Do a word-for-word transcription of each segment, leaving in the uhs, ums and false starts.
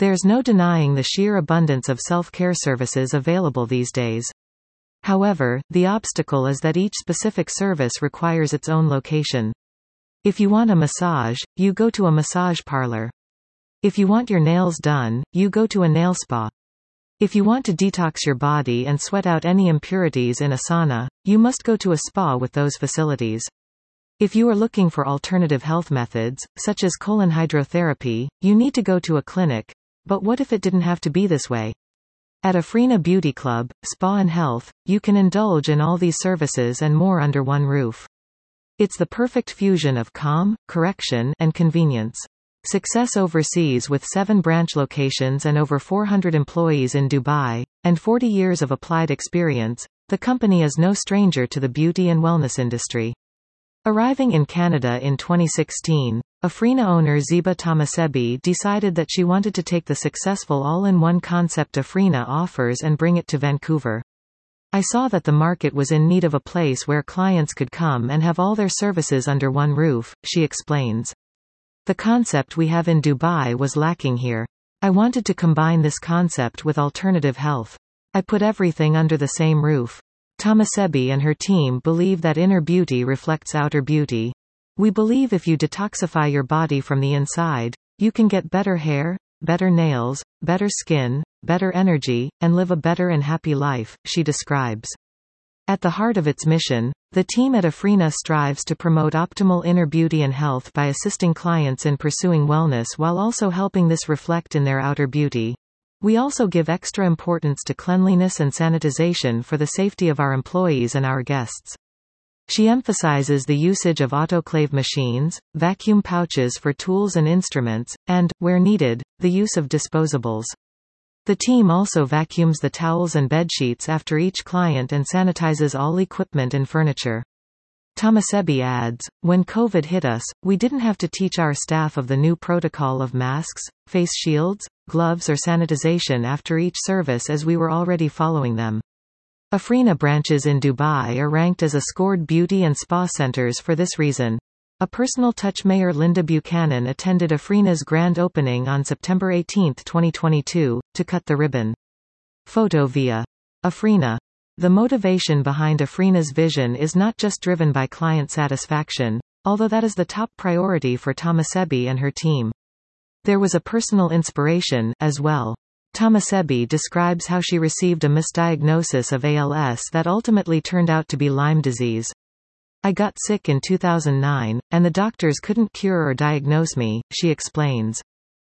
There's no denying the sheer abundance of self-care services available these days. However, the obstacle is that each specific service requires its own location. If you want a massage, you go to a massage parlor. If you want your nails done, you go to a nail spa. If you want to detox your body and sweat out any impurities in a sauna, you must go to a spa with those facilities. If you are looking for alternative health methods, such as colon hydrotherapy, you need to go to a clinic. But what if it didn't have to be this way? At Afreena Beauty Club, Spa and Health, you can indulge in all these services and more under one roof. It's the perfect fusion of calm, correction, and convenience. Success overseas with seven branch locations and over four hundred employees in Dubai, and forty years of applied experience, the company is no stranger to the beauty and wellness industry. Arriving in Canada in twenty sixteen, Afreena owner Zeba Tamasebi decided that she wanted to take the successful all-in-one concept Afreena offers and bring it to Vancouver. I saw that the market was in need of a place where clients could come and have all their services under one roof, she explains. The concept we have in Dubai was lacking here. I wanted to combine this concept with alternative health. I put everything under the same roof. Tamasebi and her team believe that inner beauty reflects outer beauty. We believe if you detoxify your body from the inside, you can get better hair, better nails, better skin, better energy, and live a better and happy life, she describes. At the heart of its mission, the team at Afreena strives to promote optimal inner beauty and health by assisting clients in pursuing wellness while also helping this reflect in their outer beauty. We also give extra importance to cleanliness and sanitization for the safety of our employees and our guests. She emphasizes the usage of autoclave machines, vacuum pouches for tools and instruments, and, where needed, the use of disposables. The team also vacuums the towels and bedsheets after each client and sanitizes all equipment and furniture. Tamasebi adds, when COVID hit us, we didn't have to teach our staff of the new protocol of masks, face shields, gloves or sanitization after each service as we were already following them. Afreena branches in Dubai are ranked as Ascored beauty and spa centers for this reason. A personal touch Mayor Linda Buchanan attended Afreena's grand opening on September eighteenth twenty twenty-two, to cut the ribbon. Photo via Afreena. The motivation behind Afreena's vision is not just driven by client satisfaction, although that is the top priority for Tamasebi and her team. There was a personal inspiration, as well. Tamasebi describes how she received a misdiagnosis of A L S that ultimately turned out to be Lyme disease. I got sick in two thousand nine, and the doctors couldn't cure or diagnose me, she explains.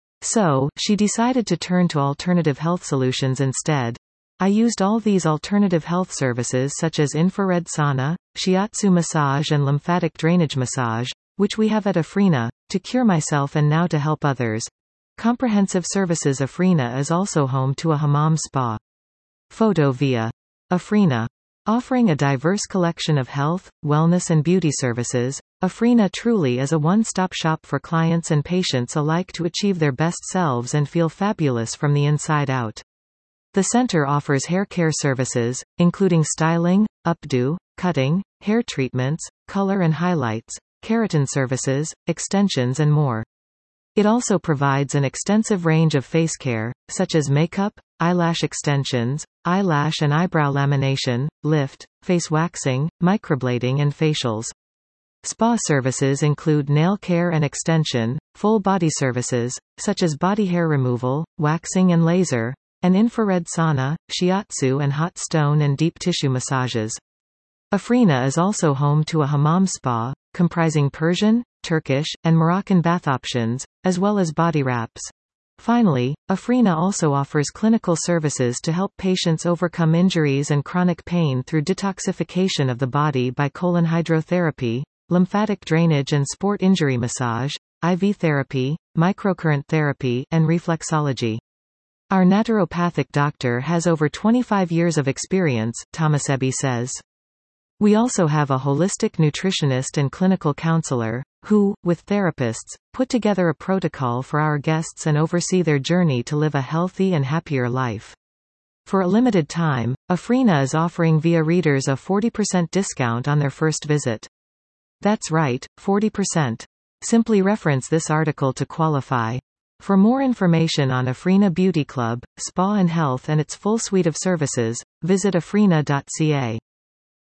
So, she decided to turn to alternative health solutions instead. I used all these alternative health services such as infrared sauna, shiatsu massage and lymphatic drainage massage, which we have at Afreena, to cure myself and now to help others. Comprehensive Services Afreena is also home to a hammam spa. Photo via Afreena. Offering a diverse collection of health, wellness and beauty services, Afreena truly is a one-stop shop for clients and patients alike to achieve their best selves and feel fabulous from the inside out. The center offers hair care services, including styling, updo, cutting, hair treatments, color and highlights, keratin services, extensions and more. It also provides an extensive range of face care, such as makeup, eyelash extensions, eyelash and eyebrow lamination, lift, face waxing, microblading and facials. Spa services include nail care and extension, full body services, such as body hair removal, waxing and laser, and infrared sauna, shiatsu and hot stone and deep tissue massages. Afreena is also home to a hammam spa, comprising Persian, Turkish, and Moroccan bath options, as well as body wraps. Finally, Afreena also offers clinical services to help patients overcome injuries and chronic pain through detoxification of the body by colon hydrotherapy, lymphatic drainage and sport injury massage, I V therapy, microcurrent therapy, and reflexology. Our naturopathic doctor has over twenty-five years of experience, Tamasebi says. We also have a holistic nutritionist and clinical counselor, who, with therapists, put together a protocol for our guests and oversee their journey to live a healthy and happier life. For a limited time, Afreena is offering via readers a forty percent discount on their first visit. That's right, forty percent. Simply reference this article to qualify. For more information on Afrina Beauty Club, Spa and Health and its full suite of services, visit afrina dot c a.